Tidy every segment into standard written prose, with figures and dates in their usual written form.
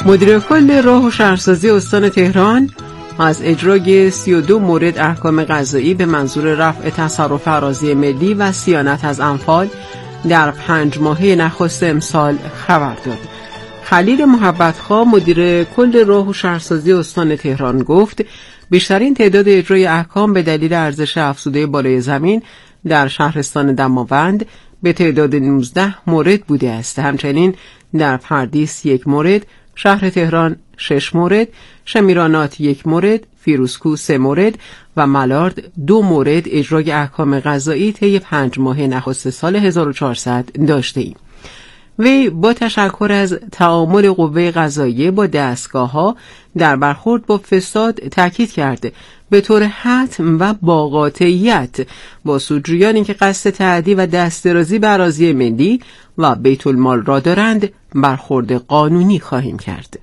مدیر کل راه و شهرسازی استان تهران از اجرای 32 مورد احکام قضایی به منظور رفع تصرف اراضی ملی و صیانت از اموال در 5 ماهه نخست امسال خبر داد. خلیل محبت‌خواه مدیر کل راه و شهرسازی استان تهران گفت بیشترین تعداد اجرای احکام به دلیل ارزش افزوده بالای زمین در شهرستان دماوند به تعداد 19 مورد بوده است. همچنین در پردیس 1 مورد، شهر تهران 6 مورد، شمیرانات 1 مورد، فیروزکوه 3 مورد و ملارد 2 مورد اجرای احکام قضایی طی 5 ماهه نخست سال 1400 داشته ایم. وی با تشکر از تعامل قوه قضاییه با دستگاه‌ها در برخورد با فساد تاکید کرده به طور حتم و با قاطعیت با سودجویانی که قصد تعدی و دستدرازی به اراضی ملی و بیت المال را دارند برخورد قانونی خواهیم کرد.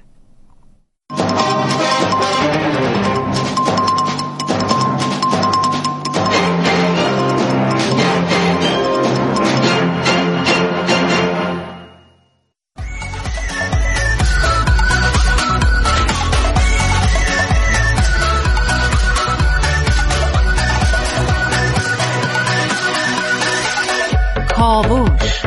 کاوش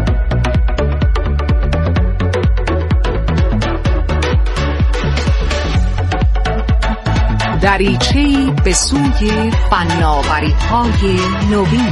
دریچه‌ای به سوی فناوری‌های نوین.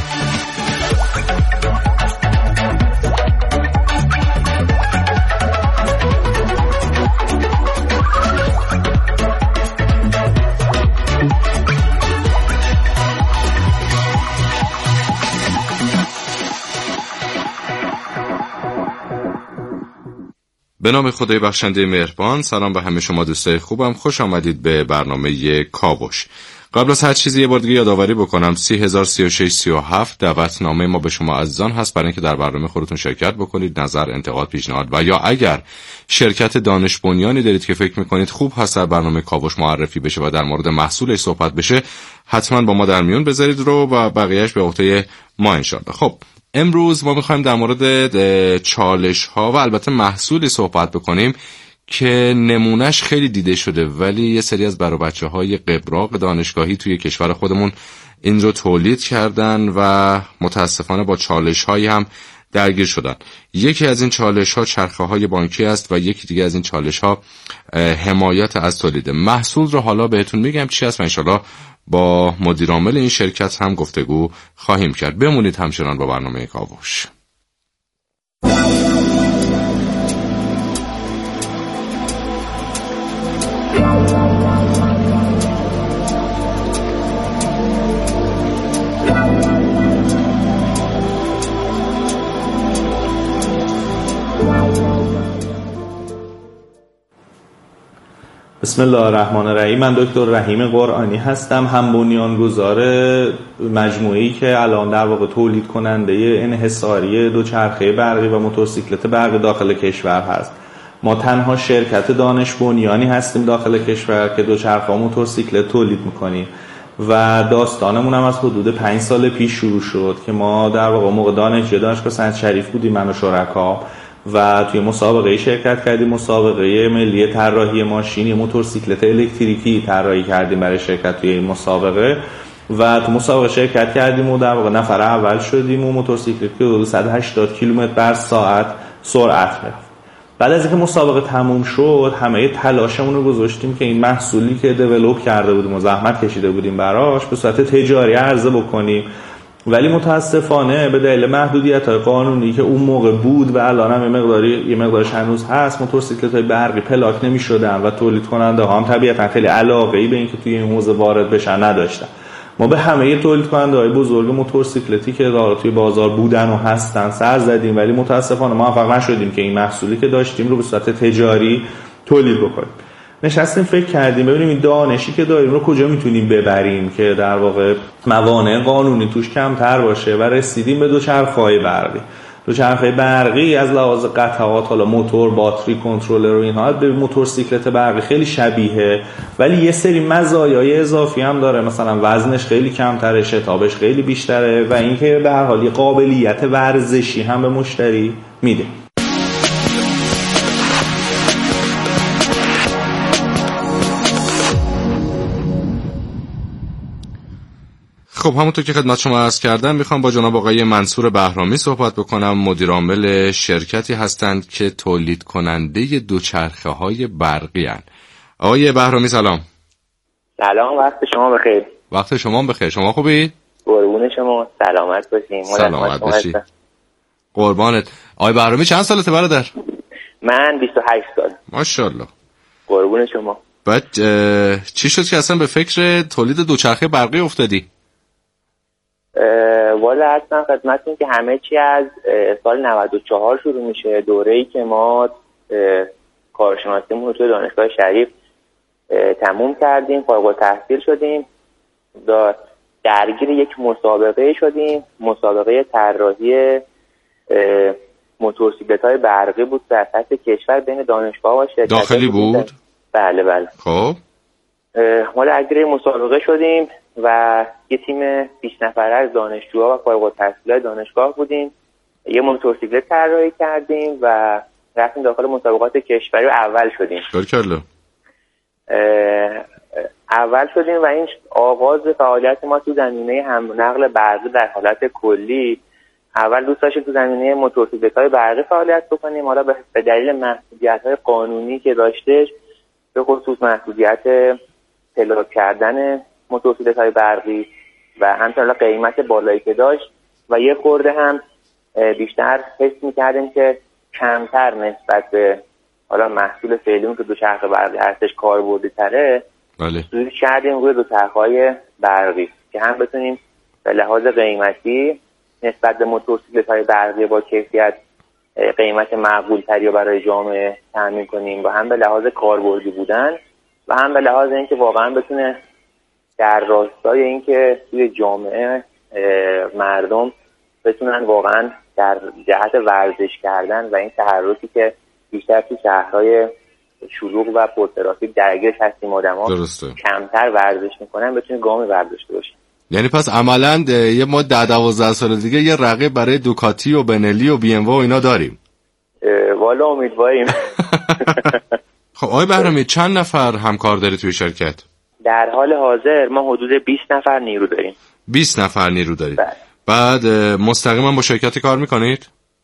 به نام خدای بخشنده مهربان. سلام به همه شما دوستای خوبم، خوش آمدید به برنامه کاوش. قبل از هر چیزی یه بار دیگه یادآوری بکنم 303637 دعوتنامه ما به شما عزیزان هست برای اینکه در برنامه خودتون شرکت بکنید، نظر، انتقاد، پیشنهاد و یا اگر شرکت دانش بنیانی دارید که فکر میکنید خوب هست در برنامه کاوش معرفی بشه و در مورد محصولش صحبت بشه، حتما با ما در میون بذارید رو و بقیهش به عهده ما انشالله. خب امروز ما میخوایم در مورد چالش ها و البته محصولی صحبت بکنیم که نمونهش خیلی دیده شده ولی یه سری از برای بچه های قبراق دانشگاهی توی کشور خودمون این رو تولید کردن و متاسفانه با چالش هایی هم درگیر شدن. یکی از این چالش ها چرخه های بانکی است و یکی دیگه از این چالش ها حمایت از تولید محصول رو حالا بهتون میگم چی است و انشالله با مدیر عامل این شرکت هم گفتگو خواهیم کرد. بمونید همچنان با برنامه کاوش. بسم الله الرحمن الرحیم. من دکتر رحیم قرآنی هستم، هم بنیانگذار مجموعه‌ای که الان در واقع تولید کننده انحصاری دوچرخه برقی و موتورسیکلت برقی داخل کشور هست. ما تنها شرکت دانش بنیانی هستیم داخل کشور که دوچرخه و موتورسیکلت تولید میکنیم و داستانمون هم از حدود 5 سال پیش شروع شد که ما در واقع موقع دانشگاه سنت شریف بودیم، من و شرکا، و توی مسابقه شرکت کردیم، مسابقه ملی طراحی ماشین موتورسیکلت الکتریکی طراحی کردیم برای شرکت توی این مسابقه و تو مسابقه شرکت کردیم و در واقع نفر اول شدیم و موتورسیکلت که حدود 180 کیلومتر بر ساعت سرعت رفت. بعد از اینکه مسابقه تموم شد همه تلاشمون رو گذاشتیم که این محصولی که دیولپ کرده بودیم و زحمت کشیده بودیم براش به صورت تجاری عرضه بکنیم، ولی متاسفانه به دلیل محدودیت‌های قانونی که اون موقع بود و الان هم یه مقدارش هنوز هست، موتورسیکلت‌های برقی پلاک نمی‌شدن و تولید کننده ها هم طبیعتاً خیلی علاقه‌ای به اینکه توی این حوزه وارد بشن نداشتن. ما به همه تولید کننده‌های بزرگ موتورسیکلتی که توی بازار بودن و هستن سر زدیم ولی متاسفانه موفق نشدیم که این محصولی که داشتیم رو به صورت تجاری تولید بکنیم. نشستیم فکر کردیم ببینیم این دانشی که داریم رو کجا میتونیم ببریم که در واقع موانع قانونی توش کمتر باشه و رسیدیم به دوچرخه‌های برقی. دوچرخه برقی از لحاظ قطعات، حالا موتور، باتری، کنترلر و اینها به موتورسیکلت برقی خیلی شبیه ولی یه سری مزایای اضافی هم داره، مثلا وزنش خیلی کمتره، شتابش خیلی بیشتره و اینکه به هر حال قابلیت ورزشی هم به مشتری میده. خب همونطور که خدمت شما عرض کردم میخوام با جناب آقای منصور بهرامی صحبت بکنم. مدیر عامل شرکتی هستند که تولید کننده دوچرخه های برقی هستند. آقای بهرامی سلام. سلام، وقت شما بخیر. وقت شما بخیر. شما خوبی؟ قربون شما، سلامت باشین. سلامت باشی. قربانت. آقای بهرامی چند سالته برادر؟ من 28 سال. ماشاءالله. قربون شما. بعد چی شد که اصلا به فکر تولید دوچرخه برقی افتادی؟ والا اصلا خدمتتون که همه چی از سال 94 شروع میشه. دوره‌ای که ما کارشناسیمون رو توی دانشگاه شریف تموم کردیم، فارغ التحصیل شدیم، درگیر یک مسابقه شدیم. مسابقه طراحی موتورسیکلت‌های برقی بود در سطح کشور بین دانشگاه و شرکت‌ها. داخلی بود؟ بله. خب ما درگیر مسابقه شدیم و یه تیم 20 نفره از دانشجوها و فارغ التحصیلای دانشگاه بودیم. یه موتورسیکلت طراحی کردیم و رفتیم داخل مسابقات کشوری و اول شدیم. اول شدیم و این آغاز فعالیت ما تو زمینه حمل و نقل برقی در حالت کلی. اول دوست داشتیم تو زمینه موتورسیکلت‌های برقی فعالیت بکنیم. حالا به دلیل محدودیت‌های قانونی که داشتش، به خصوص محدودیت پلاک کردن موتورسیکلت‌های برقی و همچنین قیمت بالایی که داشت و یه خورده هم بیشتر حس می‌کردیم که کمتر نسبت به حالا محصول فعلیمون که دوچرخه برقی هستش کاربردی‌تره. بله. سویچ کردیم روی دوچرخه‌های برقی که هم بتونیم به لحاظ قیمتی نسبت به موتورسیکلت‌های برقی با کیفیت قیمت معقول‌تری رو برای جامعه تامین کنیم و هم به لحاظ کاربردی بودن و هم به لحاظ اینکه واقعا بتونه در راستای اینکه توی جامعه مردم بتونن واقعا در جهت ورزش کردن و این تحرکی که بیشتر توی شهرهای شلوغ و پرترافیک درگیرش هستیم آدم‌ها کمتر ورزش میکنن بتونه گام برداشته باشه. یعنی پس عملاً یه ما 10-12 سال دیگه یه رقیب برای دوکاتی و بنلی و بی ام و اینا داریم. والا امیدواریم. خب آقای بهرامی چند نفر همکار داری توی شرکت؟ در حال حاضر ما حدود 20 نفر نیرو داریم. 20 نفر نیرو دارید؟ بله. بعد مستقیما با شرکت کار میکنید؟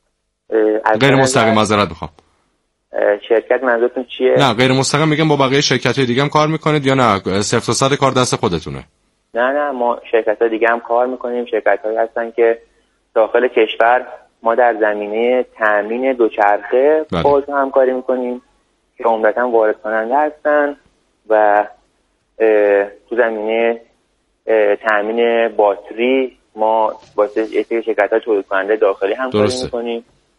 غیر مستقیم معذرت میخوام. شرکت منظورتون چیه؟ نه غیر مستقیم میگم با بقیه شرکت‌های دیگه هم کار میکنید یا نه 0% کار دست خودتونه؟ نه ما شرکت‌های دیگه هم کار میکنیم. شرکت‌هایی هستن که داخل کشور ما در زمینه تامین دوچرخه باهاش همکاری میکنیم که عمدتاً وارد کننده هستن و تو زمینه تامین باتری ما با شرکت‌های تولید کننده داخلی همکاری میکنیم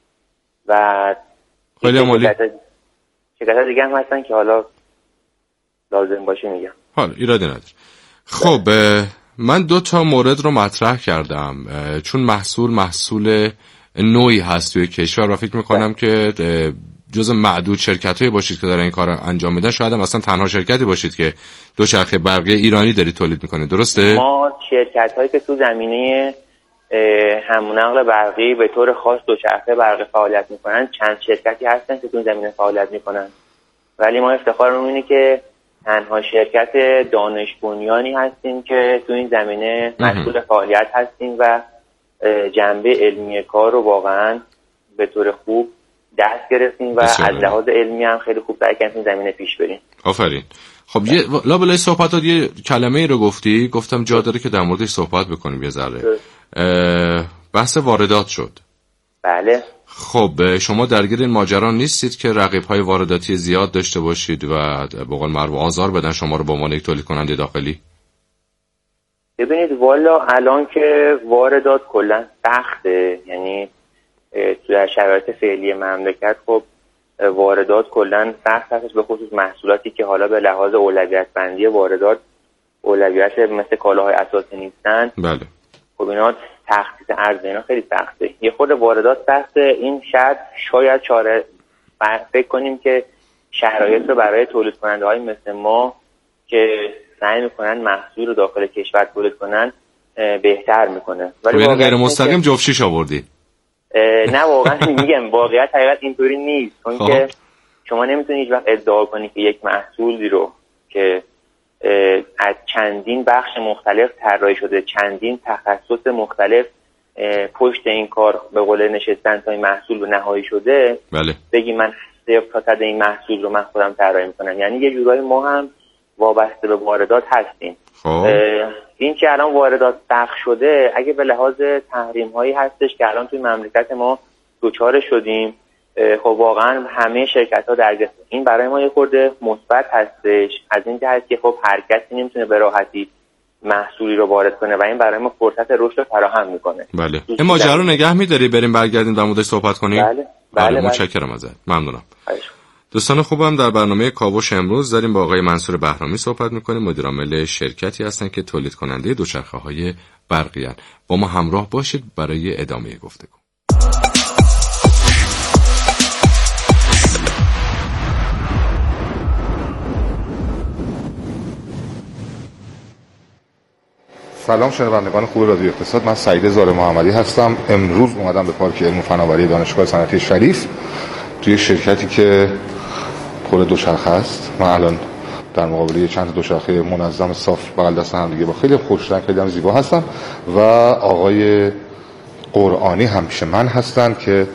و خیلی عالی. شرکت‌ها دیگه هم هستن که حالا لازم باشه میگم. حالا ایرادی نداره. خب من 2 مورد رو مطرح کردم چون محصول نوعی هست توی کشور و فکر میکنم که جز معدود شرکت‌هایی باشید که دارن این کار انجام میدن. شاید هم اصلا تنها شرکتی باشید که دوچرخه برقی ایرانی دارید تولید میکنید. درسته؟ ما شرکت‌هایی که تو زمینه حمل و نقل برقی به طور خاص دوچرخه برقی فعالیت میکنن چند شرکتی هستن که تو زمینه فعالیت میکنن، ولی ما افتخارمون اینه که تنها شرکت دانش بنیانی هستیم که تو این زمینه مسئول فعالیت هستیم و جنبه علمی کار رو واقعا به طور خوب دست گرفتیم و از لحاذ علمی هم خیلی خوب سعی کردیم زمینه پیش بریم. آفرین. خب یه لابلای صحبتات یه کلمه ای رو گفتم جا داره که در موردش صحبت بکنیم یه ذره. بحث واردات شد. بله. خب شما درگیر این ماجرا نیستید که رقیب‌های وارداتی زیاد داشته باشید و به قول معروف آزار بدن شما رو به عنوان یک تولید کننده داخلی؟ ببینید والا الان که واردات کلا سخته، یعنی در شرایط فعلی مملکت خب واردات کلا سخت هست، به خصوص محصولاتی که حالا به لحاظ اولویت بندی واردات اولویت مثل کالاهای اساسی نیستن. بله. خب اینا تخصیص ارز اینا خیلی سخته. یه خود واردات سخته. این شاید چاره فکر کنیم که شرایط رو برای تولید کننده های مثل ما که سعی میکنن محصول رو داخل کشور تولید کنن بهتر میکنه. ولی یعنی غیر مستقیم جفشیش آوردی؟ نه واقعا میگم واقعیت حقیقت اینطوری نیست، چون که شما نمیتونی هیچ وقت ادعا کنی که یک محصولی رو که از چندین بخش مختلف طراحی شده، چندین تخصص مختلف پشت این کار به قول نشستن تا این محصول رو نهایی شده. بله. بگی من 0% این محصول رو من خودم طراحی میکنم، یعنی یه جورایی ما هم وابسته به واردات هستیم. این که الان واردات سخت شده اگه به لحاظ تحریم هایی هستش که الان توی مملکت ما دوچار شدیم، خب واقعا همه شرکت ها درگیر. این برای ما یه خورده مثبت هستش از این جهت که خب هر کسی نمیتونه به راحتی محصولی رو وارد کنه و این برای ما فرصت رشد فراهم میکنه. بله. این ماجرا رو نگه می‌داری بریم برگردیم در موردش صحبت کنیم؟ بله. متشکرم ازت. ممنونم. دوستان خوبم، در برنامه کاوش امروز داریم با آقای منصور بهرامی صحبت میکنیم. مدیر عامل شرکتی هستن که تولید کننده دوچرخه‌های برقی هستند. با ما همراه باشید برای ادامه گفتگو. سلام شنوندگان خوب رادیو اقتصاد، من سعید زار محمدی هستم. امروز اومدم به پارک علم و فناوری دانشگاه صنعتی شریف توی شرکتی که پر دوچرخه است. من الان در مقابل چند دوچرخه منظم صاف بغل دست هم دیگه با خیلی خوش رنگ، خیلی هم زیبا هستم و آقای قرآنی هم پیش من هستن که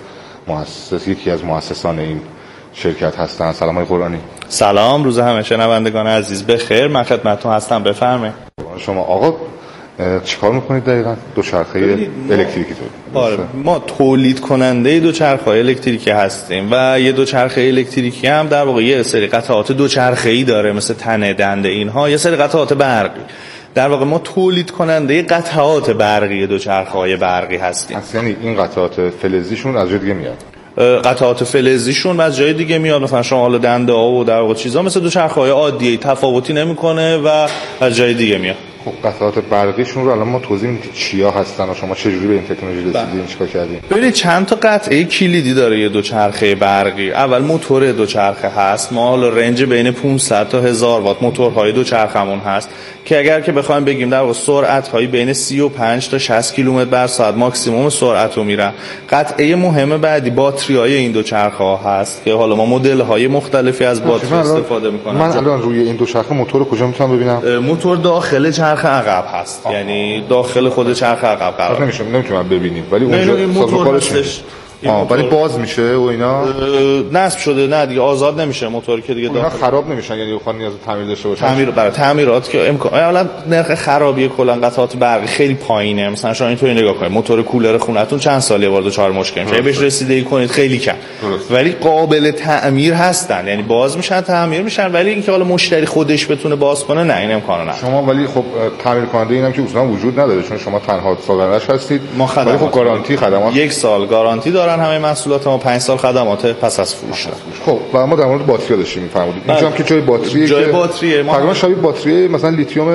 یکی از مؤسسان این شرکت هستن. سلام آقای قرآنی. سلام، روز همه شنوندگان عزیز بخیر. من خدمتتون هستم، بفرمایید. شما آقا چیکار میکنید دقیقاً؟ دوچرخه الکتریکی آره، ما تولید کننده دوچرخه‌های الکتریکی هستیم و یه دوچرخه الکتریکی هم در واقع یه سری قطعات دوچرخه‌ای داره، مثل تنه، دنده، اینها یه سری قطعات برقی. در واقع ما تولید کننده قطعات برقی دوچرخه‌های برقی هستیم. یعنی این قطعات فلزیشون از جای دیگه میاد؟ قطعات فلزیشون از جای دیگه میاد، مثلا شما حالا دنده ها و در واقع چیزا مثل دوچرخه‌های عادی تفاوتی نمیکنه و از جای دیگه میاد. خب قطعات برقیشون رو الان ما توضیح میدید چیا هستن و شما چه جوری به این تکنولوژی رسیدین، چیکار کردین؟ ببینید چند تا قطعه کلیدی داره یه دوچرخه برقی. اول موتور دوچرخه هست. ما حالا رنج بین 500 تا 1000 وات موتورهای دوچرخمون هست که اگر که بخوایم بگیم در واقع سرعت‌های بین 35 تا 60 کیلومتر بر ساعت ماکسیمم سرعت رو میرن. قطعه مهم بعدی باتری‌های این دوچرخه‌ها هست که حالا ما مدل‌های مختلفی از باتری استفاده می‌کنیم. من الان روی این دوچرخه موتور رو کجا میتونم ببینم؟ موتور داخل چرخ عقب هست. یعنی داخل خود چرخ عقب قرار نمیتونم ببینید ولی اونجا سازوکار هستش. ولی باز میشه و اینا نصب شده؟ نه دیگه آزاد نمیشه موتور که دیگه اینا خراب نمیشن، یعنی بخواد نیاز تعمیر داشته باشه. برای تعمیرات که امکان اولا نرخ خرابی کلا قطعات برقی خیلی پایینه. مثلا شما اینطوری نگاه کنید موتور کولر خونتون چند ساله وارد 4 مشکل میشه، بهش رسیدگی کنید خیلی کم، ولی قابل تعمیر هستن، یعنی باز میشن تعمیر میشن. ولی اینکه حالا مشتری خودش بتونه باز کنه نه، این امکانو نداره. شما ولی خب تعمیر کننده اینم که اصلا وجود نداره چون شما تنها سازندش هستید. ولی خب گارانتی خدمات 1 سال گارانتی دارن همه محصولات ما، 5 سال خدمات پس از فروش. خب و ما در مورد باتری داشتیم می‌فرمودید. اینجا هم که جای باتریه، جای باتریه تقریبا شبیه باتری مثلا لیتیوم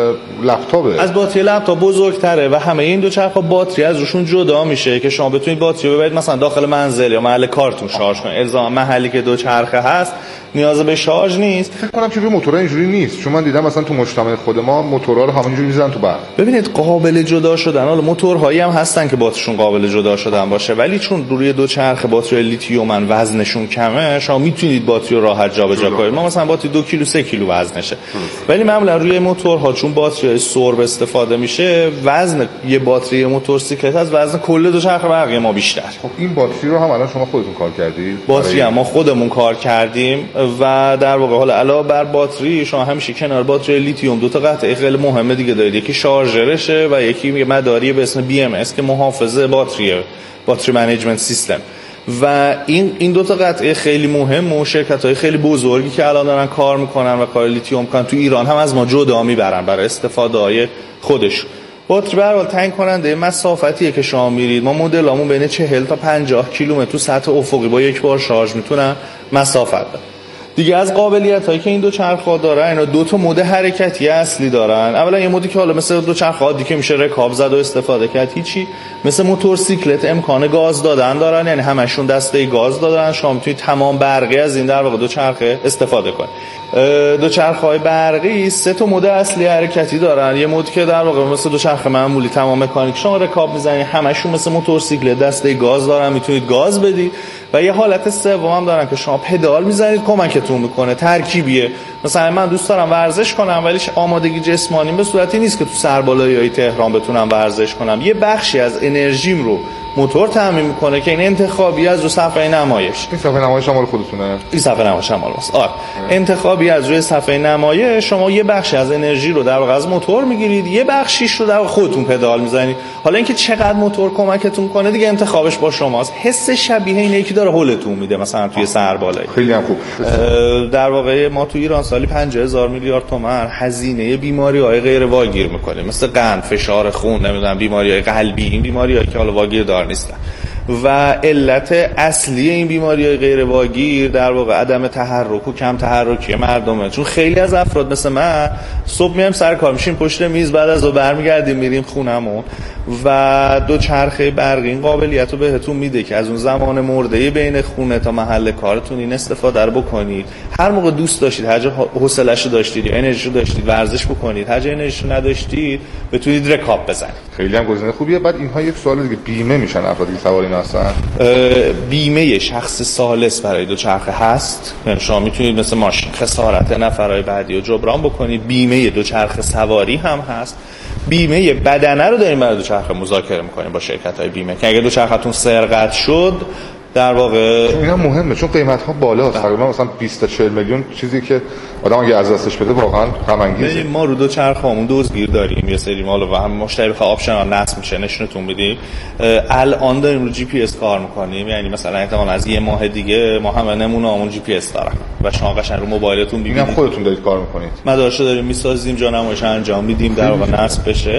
لپتاپه. از باتری لپتاپ بزرگتره و همه این دوچرخه باتری از روشون جدا میشه که شما بتونید باتری رو ببرید مثلا داخل منزل یا محل کارتون شارژ کنید. الزاما محلی که دوچرخه هست نیاز به شارژ نیست. فکر کنم که روی موتورها اینجوری نیست، چون من دیدم مثلا تو مجتمع خود ما موتورها رو همینجوری می‌ذارن تو برق. ببینید قابل جدا شدن، حالا موتورهایی هم هستن که باتریشون قابل جدا شدن باشه، ولی چون روی دوچرخه باتری لیتیوم وزنشون کمه شما میتونید باتری رو راحت جابجا کنید. ما مثلا باتری 2 کیلو 3 کیلو وزنشه، ولی معمولا روی موتورها چون باتری سرب استفاده میشه وزن یه باتری موتورسیکلت از وزن کل دوچرخه برقی ما بیشتر. خب این باتری رو هم الان شما خودتون کار کردید؟ باتری هم ما خودمون کار کردیم و در واقع حالا علاوه بر باتری شما همیشه کنار باتری لیتیوم دو تا قطعه خیلی مهمه دیگه دارید. یکی شارژرشه و یکی مداری به اسم BMS که محافظه باتری منیجمنت سیستم. و این دو تا قطعه خیلی مهم و شرکت‌های خیلی بزرگی که الان دارن کار میکنن و کار لیتیوم کن تو ایران هم از ما جدا میبرن برای استفاده‌های خودشون. باتری به هر حال تعیین کننده مسافتیه که شما میرید. ما مدلامون بین 40 تا 50 کیلومتر تو سطح افقی با یک بار شارژ میتونن مسافت بدن. دیگه از قابلیتایی که این دو چرخ‌ها دارن، اینا دو تا مود حرکتی اصلی دارن. اولا یه مودی که حالا مثل دو چرخ‌ها دیگه که میشه رکاب زد و استفاده کرد، هیچی مثل موتورسیکلت امکان گاز دادن دارن، یعنی همشون دسته گاز دادن. شما میتونید تمام برقی از این در واقع دو چرخه استفاده کنید. دو چرخ‌های برقی سه تا مود اصلی حرکتی دارن. یه مود که در واقع مثل دو چرخ معمولی تمام مکانیک شما رکاب میزنید، همشون مثل موتورسیکلت دسته گاز دارن، میتونید گاز بدید. و یه حالت سوم هم دارن که شما پدال میزنید کمکتون میکنه. ترکیبیه مثلا من دوست دارم ورزش کنم ولی آمادگی جسمانی به صورتی نیست که تو سربالایی تهران بتونم ورزش کنم. یه بخشی از انرژیم رو موتور تامین میکنه که این انتخابی از رو صفحه نمایش. این صفحه نمایش مال خودتونه؟ این صفحه نمایش مال ماست. انتخابی از روی صفحه نمایش شما یه بخشی از انرژی رو در واقع از موتور میگیرید، یه بخشیش رو در واقع خودتون پدال میزنید. حالا اینکه چقدر موتور کمکتون کنه دیگه انتخابش با شماست. حس شبیه اینه که داره هولتون میده مثلا توی سربالایی. خیلی هم خوب. در واقع ما تو ایران سالی 50,000 میلیارد تومان هزینه بیماری‌های غیر واگیر میکنیم، مثل قند، فشار خون، نمیدونم بیماری‌های قلبی، این بیماری‌هایی که حالا واگیر دار نیستن. و علت اصلی این بیماری‌های غیر واگیر در واقع عدم تحرک و کم تحرکی مردمه. چون خیلی از افراد مثل من صبح میایم سر کار، میشیم پشت میز، بعد از اون برمیگردیم میریم خونمون و دوچرخه برقی این قابلیت رو بهتون میده که از اون زمان مرده بین خونه تا محل کارتون این استفاده رو بکنید. هر موقع دوست داشتید، هر جا حوصله‌شو داشتید یا انرژیشو داشتید ورزش بکنید، هر جا انرژیشو نداشتید بتونید رکاب بزنید. خیلی هم گزینه خوبیه. بعد اینها یک سوال دیگه، بیمه میشن افرادی که سوار اینا هستن؟ بیمه شخص ثالث برای دوچرخه هست، یعنی شما میتونید مثل ماشین خسارت نفرای بعدی رو جبران بکنید. بیمه دوچرخه سواری هم هست. بیمه بدنه رو داریم برای دوچرخه مذاکره میکنیم با شرکت‌های بیمه که اگه دوچرختون سرقت شد در واقع اینا مهمه چون قیمت‌ها بالاست. تقریبا مثلا 20 تا 40 میلیون چیزی که آدم اگه از دستش بده واقعا غم انگیزه. ما رو دوچرخه‌مون دزدگیر داریم، یه سری مال و هم مشتری بخواد آپشن نصب میشه نشونتون میدیم. الان داریم رو جی پی اس کار میکنیم، یعنی مثلا احتمال از یه ماه دیگه ما همه نمونه‌مون جی پی اس داره و شما قشنگ رو موبایلتون ببینید. اینم خودتون دارید کار میکنید؟ مدارشو داریم میسازیم، جانمایش انجام میدیم، در واقع نصب بشه.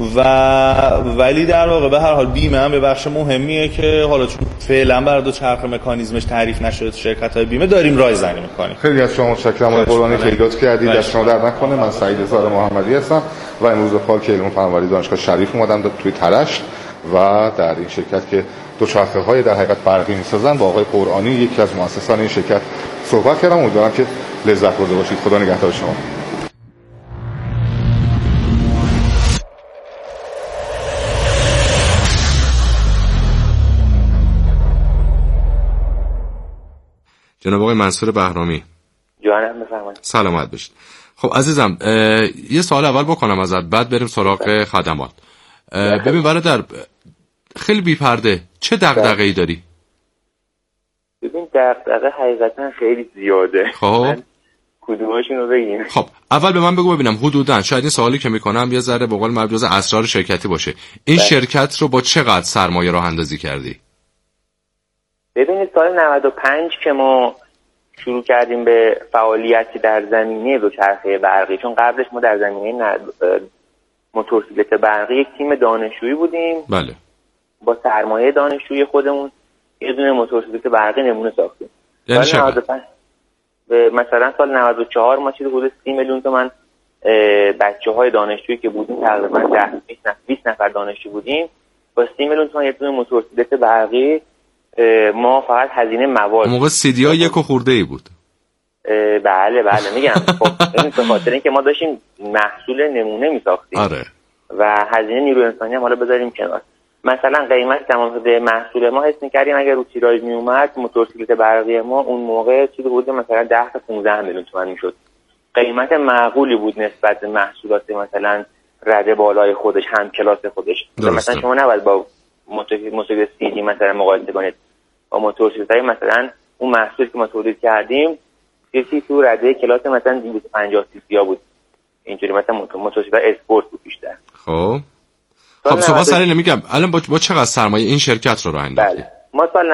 ولی در واقع به هر حال بیمه هم به بخش مهمیه که حالا چون فعلا برای دوچرخه مکانیزمش تعریف نشده تو شرکت‌های بیمه داریم رایزنی میکنیم. خیلی از شما متشکرم آقای قربانی که ایجاد کردید. دست شما درد نکنه. من سعید زار محمدی هستم و امروز به پارک علوم و فناوری دانشگاه شریف اومدم توی ترش و در این شرکت که دوچرخه‌های در حقیقت برقی می‌سازن با آقای قرآنی یکی از مؤسسان این شرکت صحبت کردم. امیدوارم که لذت برده باشید. خدا نگهدار شما. جناب آقای منصور بهرامی. جانم بفرمایید. سلامت باشید. خب عزیزم یه سوال اول بکنم ازت بعد بریم سراغ خدمات. ببین برادر خیلی بی پرده چه دغدغه‌ای داری؟ ببین دغدغه حقیقتا خیلی زیاده. خب کدومشون رو بگیم؟ خب اول به من بگو ببینم حدوداً شاید این سوالی که میکنم یه ذره به قول معروف جز اسرار شرکتی باشه. این شرکت رو با چقدر سرمایه راه اندازی کردی؟ ببینید سال 95 که ما شروع کردیم به فعالیتی در زمینه دوچرخه برقی، چون قبلش ما در زمینه موتورسیکلت برقی یک تیم دانشجویی بودیم. بله. با سرمایه دانشجویی خودمون یه دونه موتورسیکلت برقی نمونه ساختیم. یعنی چقدر؟ مثلا سال 94 ما چیزی حدود 30 میلیون تومان بچه‌های دانشجویی که بودیم، تقریبا 20 نفر دانشجو بودیم، با 30 میلیون تومان یه دونه موتورسیکلت برقی ما فقط هزینه مواد. موقع سیدی‌ها یک خورده‌ای بود. بله میگم. خب این به خاطر اینکه ما داشتیم محصول نمونه می‌ساختیم. آره. و هزینه نیروی انسانی هم حالا بذاریم کنار. مثلا قیمت تمام محصول ما حس می‌کردیم اگر رو تیراژ میومد موتورسیکلت برقی ما اون موقع چیزی بود مثلا 10 تا 15 میلیون تومان میشد. قیمت معقولی بود نسبت به محصولات مثلا رده بالای خودش، هم کلاس خودش. مثلا شما نباید با موتورسیکلت سیدی مثلا مقایسه کنید با موتورسیکلت مثلا اون محصولی که ما تولید کردیم چیزی تو رده کلاس مثلا 250 سی سی بود. اینجوری مثلا موتورسیکلت اسپورت بود بیشتر. خب سوال سری نمیگم الان با چقدر سرمایه این شرکت رو راه انداختی؟ بله. ما سال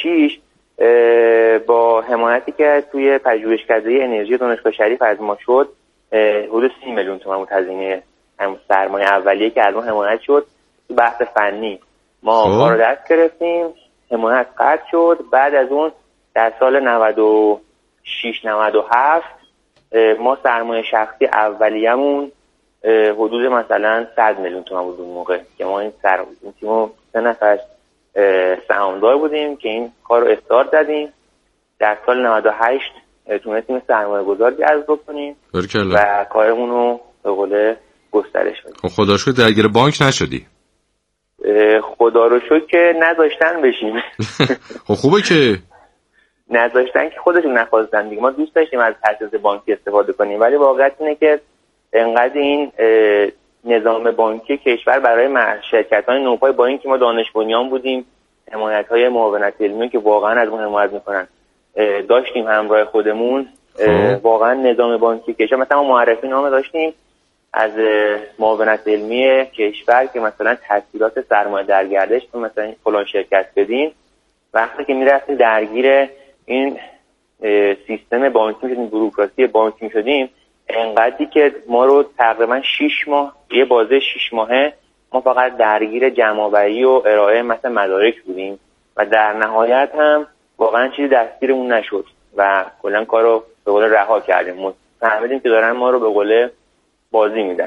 96 با حمایتی که توی پژوهشکده انرژی دانشگاه شریف از ما شد حدود 30 میلیون تومان بود هزینه سرمایه اولیه که الان حمایت شد. تو بحث فنی ما کارو دست گرفتیم، حمایت قطع شد. بعد از اون در سال 96 97 ما سرمایه شخصی اولیه‌مون حدود مثلا 100 میلیون تومان بود اون موقع که ما این تیمو 3 نفر سهامدار بودیم که این کار رو استارت زدیم. در سال 98 تونستیم سرمایه گذار جذب بکنیم و کارمون رو به قول گسترش بدیم. خب خدا رو شکر درگیر بانک نشدی؟ خدا رو شکر که نداشتن بشیم. خب خوبه که نذاشتن که خودشون نخواستن دیگه. ما دوست داشتیم از تجهیزات بانکی استفاده کنیم، ولی واقعیت اینه که انقدر این نظام بانکی کشور برای شرکت‌های نوپای، با اینکه ما دانش بنیان بودیم، حمایت‌های معاونت علمی که واقعا از ما حمایت می‌کنن داشتیم همراه خودمون، واقعا نظام بانکی کشور، مثلا ما معرفی نامه داشتیم از معاونت علمی کشور که مثلا تسهیلات سرمایه در گردش تو مثلا فلان شرکت بدیم، وقتی که میرفتیم درگیر این سیستم بانکی میشدیم، بوروکراسی بانکی میشدیم، انقدری که ما رو تقریبا 6 ماه، یه بازه 6 ماهه ما فقط درگیر جمع‌آوری و ارائه مثلا مدارک بودیم و در نهایت هم واقعا چیزی دستگیرمون نشد و کلا کارو به قول رها کردیم. فهمیدیم که دارن ما رو به قول بازی میدن.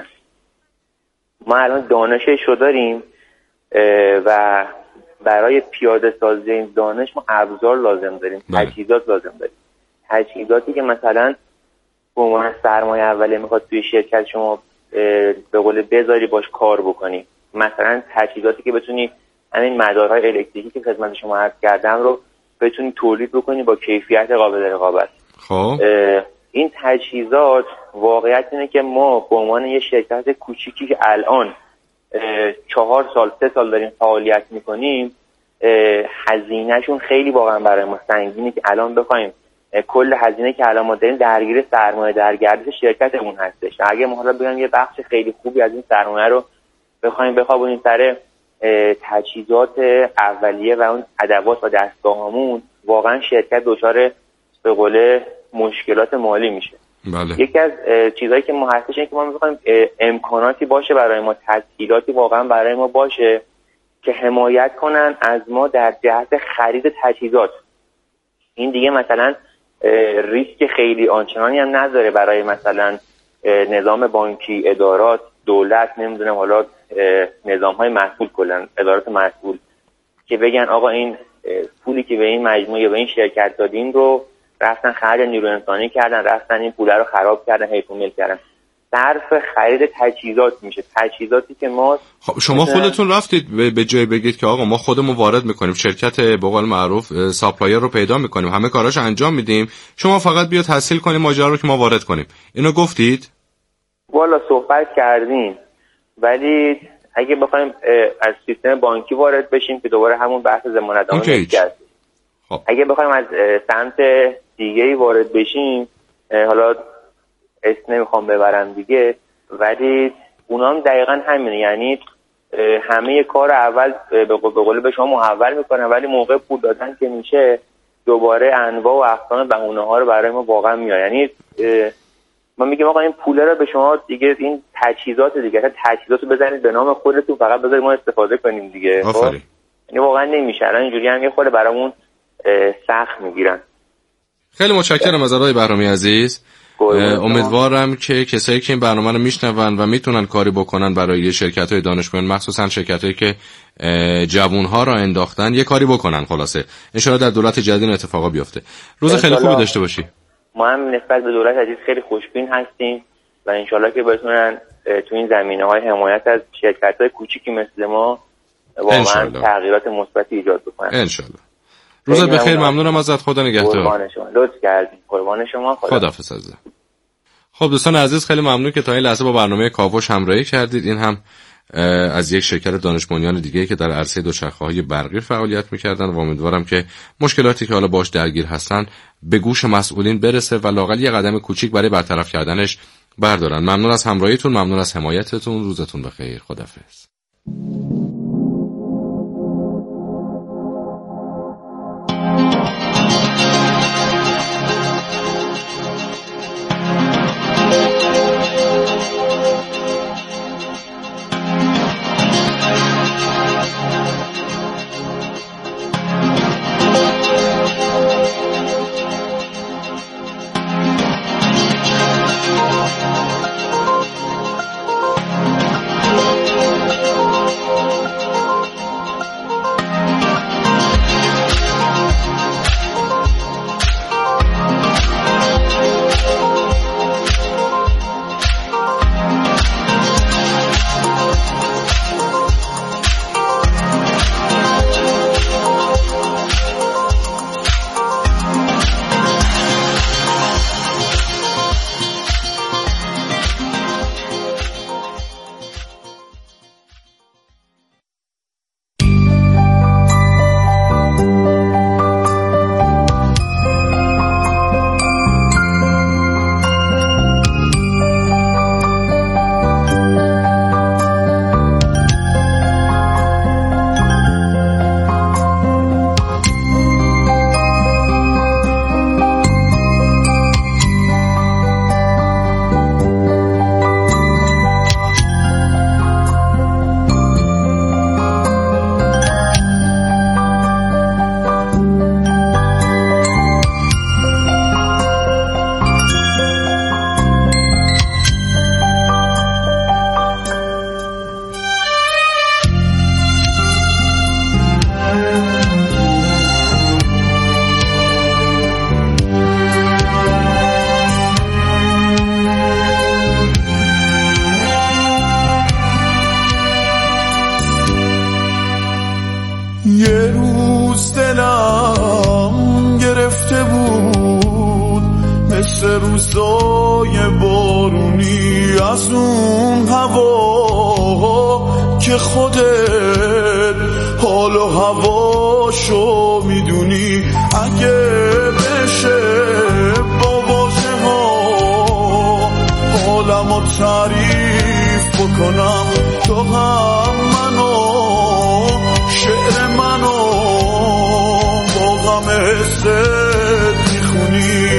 ما الان دانشش رو داریم و برای پیاده سازی این دانش ما ابزار لازم داریم، تجهیزات لازم داریم. تجهیزاتی که مثلا به عنوان سرمایه اولیه میخواد توی شرکت شما به قول بذاری باش کار بکنی، مثلا تجهیزاتی که بتونی همین مدارهای الکتریکی که خدمت شما عرض کردم رو بتونی تولید بکنی با کیفیت قابل رقابت. خب این تجهیزات واقعیت اینه که ما به عنوان یه شرکت کوچیکی که الان 4 سال 3 سال داریم فعالیت میکنیم، هزینهشون خیلی واقعا برای ما سنگینه که الان بخوایم کل هزینه که الان ما داریم درگیر سرمایه در گردش شرکتمون هستش. اگه ما حالا بگم یه بخش خیلی خوبی از این سرمایه رو بخوایم بخوابونیم سر تجهیزات اولیه و اون ادوات و دستگاهامون، واقعا شرکت دچار به قول مشکلات مالی میشه. بله. یکی از چیزایی که ما هستش اینه که ما می‌خوایم امکاناتی باشه برای ما، تسهیلاتی واقعا برای ما باشه که حمایت کنن از ما در جهت خرید تجهیزات. این دیگه مثلا ریسک خیلی آنچنانی هم نداره برای مثلا نظام بانکی، ادارات، دولت، نمیدونم حالا نظام‌های مسئول، کلا ادارات مسئول که بگن آقا این پولی که به این مجموعه به این شرکت دادیم رو رفتن خرج نیرو انسانی کردن، رفتن این پول رو خراب کردن، حیف و میل کردن. صرف خرید تجهیزات میشه، تجهیزاتی که ما خب شما خودتون رفتید به جای بگید که آقا ما خودمون وارد میکنیم، شرکت به قول معروف ساپلایر رو پیدا میکنیم، همه کاراش انجام میدیم، شما فقط بیا تحصیل کنیم ماجرا رو که ما وارد کنیم، اینو گفتید؟ والا صحبت کردیم، ولی اگه بخوایم از سیستم بانکی وارد بشیم که دوباره همون بحث ضمانتنامه میشه. خب اگه بخوایم از سمت دیگه‌ای وارد بشیم، حالا اسم نمیخوام ببرم دیگه، ولی اونا هم دقیقا همینه، یعنی همه کار اول به قول به شما محول میکنن، ولی موقع پول دادن که میشه دوباره انواع و اقسام بهونه‌ها رو برای ما واقعا میاد. یعنی ما میگیم آقا این پوله رو به شما دیگه، این تجهیزات دیگه، تجهیزات رو بزنید به نام خودتون، فقط بذارید ما استفاده کنیم دیگه. آفرین. یعنی واقعا نمیشه، الان اینجوری هم یه خورده برامون سخت میگیرن. خیلی متشکرم از آقای بهرامی عزیز. امیدوارم که کسایی که این برنامه رو میشنون و میتونن کاری بکنن برای شرکت‌های دانش بنیان، مخصوصا شرکت‌هایی که جوان‌ها را انداختن، یه کاری بکنن. خلاصه ان شاءالله در دولت جدید اتفاقا بیفته. روز خیلی خوبی داشته باشی. ما هم نسبت به دولت جدید خیلی خوشبین هستیم و ان شاءالله که بتونن تو این زمینه‌های حمایت از شرکت‌های کوچیکی مثل ما واقعا تغییرات مثبتی ایجاد بکنن ان شاءالله. روزت بخیر، ممنونم ازت، خدا نگهدار. قربان شما، لطف کردید. قربان شما، خداحافظ عزیزم. خب دوستان عزیز، خیلی ممنون که تا این لحظه با برنامه کاوش همراهی کردید. این هم از یک شرکت دانش بنیان دیگه که در عرصه دوچرخه‌های برقی فعالیت می‌کردن و امیدوارم که مشکلاتی که حالا باش درگیر هستن به گوش مسئولین برسه و لااقل یه قدم کوچیک برای برطرف کردنش بردارن. ممنون از همراهیتون، ممنون از حمایتتون. روزتون بخیر. خداحافظ. روزای بارونی از اون هوا که خودت حال و هواشو میدونی. اگه بشه با واژه ها حالمو تعریف بکنم، تو هم منو شعر منو با غم حست میخونی.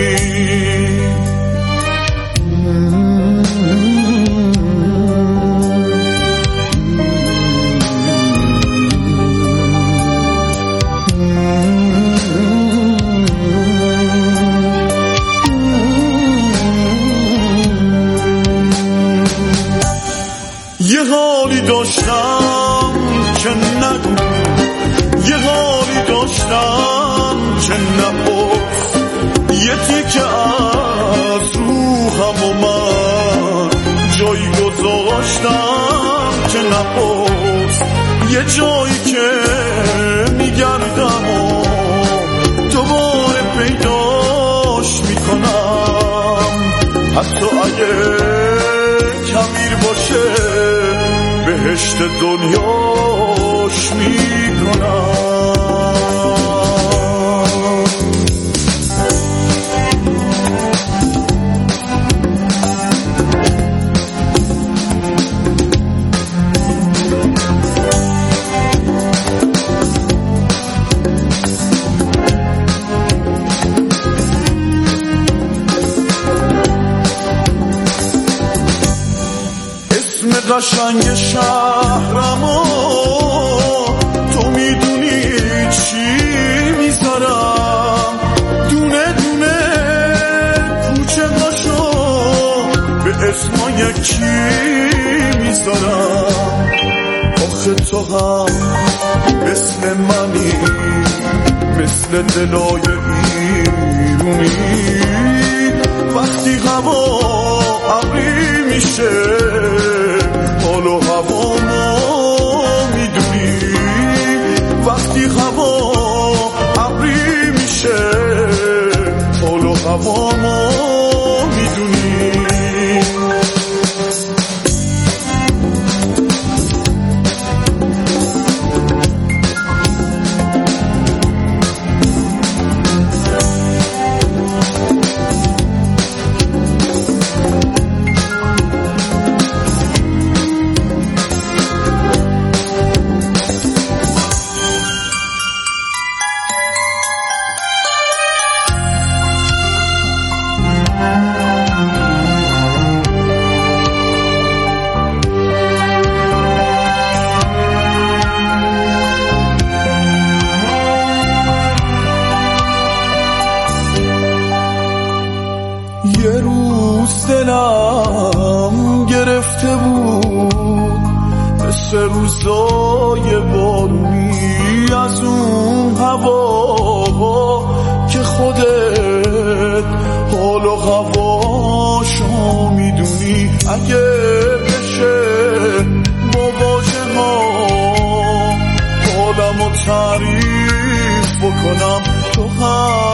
یه حالی داشتم که نگو، یه حالی داشتم که نپرس، یه تیکه از روحم و من جایی گذاشتم که نپرس. یه جایی که میگردم و دوباره پیداش میکنم، حتی اگه کمیر باشه بهشت دنیاش میکنم. قشنگ شهرمو تو میدونی چی میذارم، دونه دونه کوچه هاشو به اسمای کی میذارم. آخه تو هم مثل منی، مثل دلای ایرونی، وقتی هوا ابری میشه حال و هوامو میدونی، وقتی هوا ابری میشه حال و هوامو میدونی. یه روز دلم گرفته بود مثل روزای بارونی از اون هوا که خودت حال و هواشو میدونی. اگه بشه با واژه ها حالمو تعریف بکنم، تو هم